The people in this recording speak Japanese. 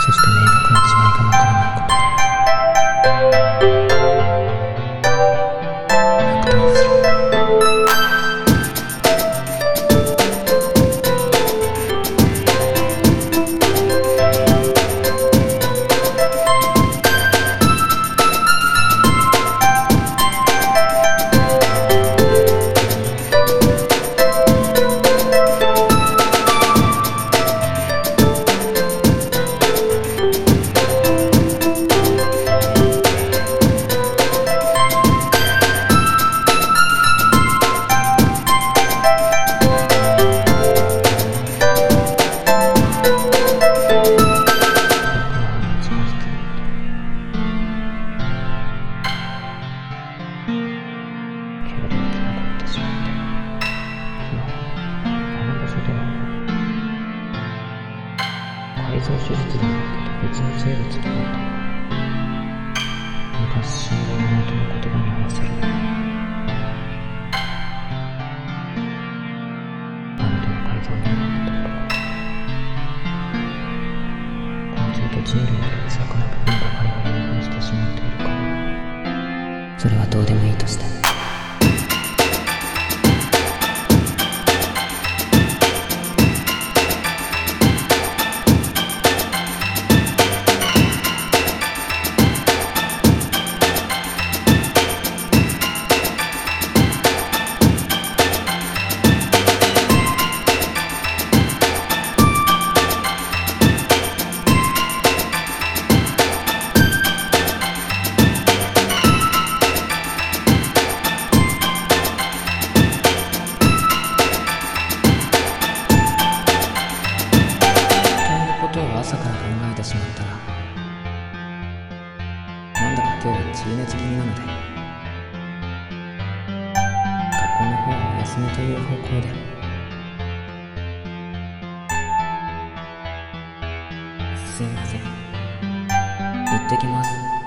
そして明確な違いがわからないこと。落胆する。改造手術ではなく別の生物となった。昔死んだ妹の言葉に合わせる。兄との改造になったところか。このずっと人類より微細な部分ばかりが融合してしまっているから、それはどうでもいいとして。朝から考えてしまったら、なんだか今日は中熱気味なので、学校の方はお休みという方向で。すいません。行ってきます。